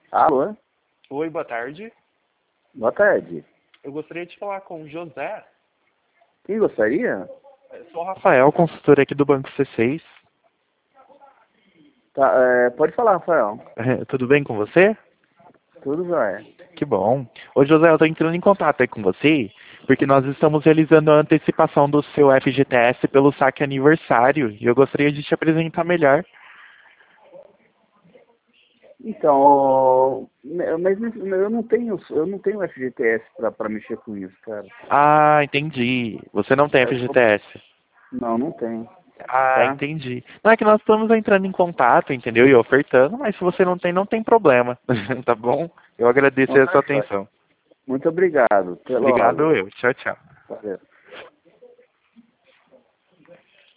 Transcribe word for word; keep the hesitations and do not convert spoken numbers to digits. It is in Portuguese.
Alô? Oi, boa tarde. Boa tarde. Eu gostaria de falar com o José. Quem gostaria? Eu sou o Rafael, consultor aqui do Banco C seis. Tá, é, pode falar, Rafael. É, tudo bem com você? Tudo jóia. Que bom. Ô José, eu estou entrando em contato aí com você, porque nós estamos realizando a antecipação do seu F G T S pelo saque aniversário, e eu gostaria de te apresentar melhor. Então, mas eu não tenho, eu não tenho F G T S para mexer com isso, cara. Ah, entendi. Você não tem Eu sou- F G T S. Não, não tenho. Ah, Tá? entendi. Não é que nós estamos entrando em contato, entendeu? E ofertando, mas se você não tem, não tem problema. Tá bom? Eu agradeço Então aí a tá sua jóia. atenção. Muito obrigado. Até logo. Obrigado eu. Tchau, tchau. Valeu.